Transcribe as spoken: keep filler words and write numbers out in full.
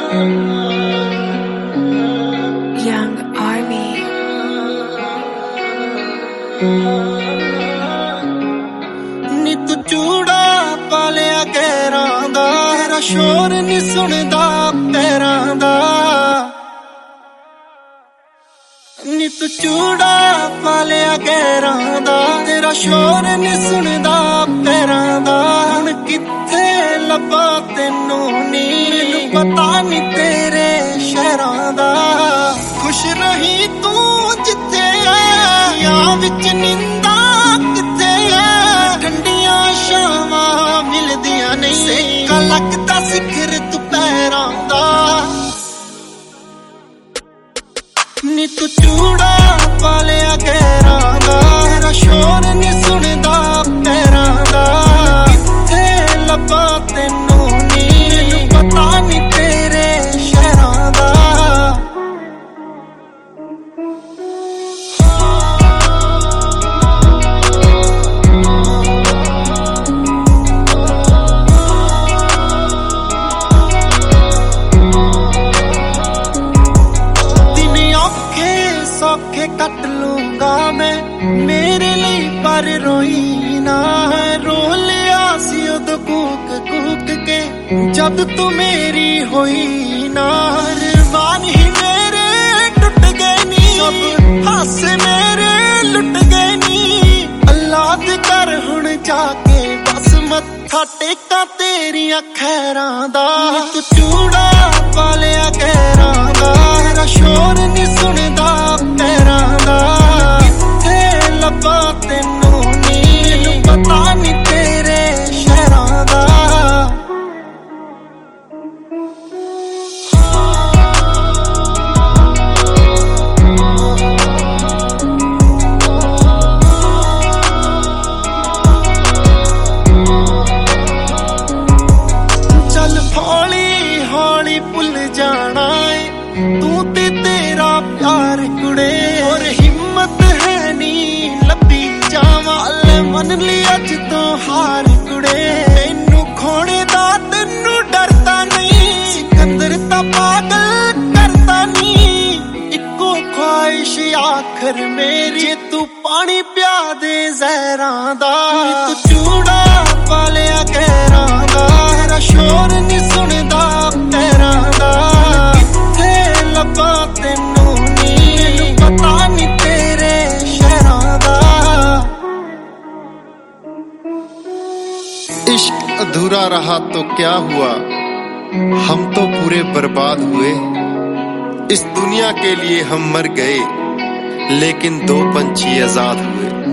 Young Army. नी तू चूड़ा पालिया गैरां दा, तेरा शोर नी सुनदा पैरां दा। नी तू चूड़ा पालिया गैरां दा, तेरा शोर नी सुनदा पैरां दा। हुण कित्थे लब्भा तैनू नी, मैनू पता नी तेरे शहरां दा। खुश रही तू जिथे या विच निंदा किथे, ठंडियां शावां मिलदियां नहीं, सेका लगदा सिखर दुपहरां दा। नी तू चूड़ा पालिया गैरां दा, तेरा शोर नी सुनदा पैरां दा। कित्थे लब्भा तैनू नी, मैनू पता नी तेरे शहरां दा। सौखे कट लूंगा मैं मेरे लिए, पर रोई ना है। रो लिया सी उद कूक कूक के जब तू मेरी होई ना। अरमान ही मेरे टूट गए नी, सब हासे मेरे लुट गए नी। अल्लाह दे कर हुण जाके बस मत्था टेका तेरियां खैरां दा। तू चूड़ा पालिया गैरां दा, तेरा शोर नी सुनदा पैरां दा। कित्थे लब्भा तैनू नी, मैनू पता नी तेरे शहरां दा। चल हौली हौली भुल जाना है तू ते तेरा प्यार कुड़े। और हिम्मत है नी लब्भी जावा, ले मन ली अज तो हार कुड़े। तैनू खोने दा तैनू डरदा नहीं, सिकंदर ता पागल करदा नहीं। इक्को ख्वाहिश आखर मेरी, जे तू पानी पिया दे जहरां दा। तू चूड़ा पालिया गैरां दा, तेरा शोर नी सुनदा पैरां दा। कित्थे लब्भा तैनू नी, मैनू पता नी तेरे शहरां दा। इश्क अधूरा रहा तो क्या हुआ, हम तो पूरे बर्बाद हुए। इस दुनिया के लिए हम मर गए, लेकिन दो पंछी आजाद हुए।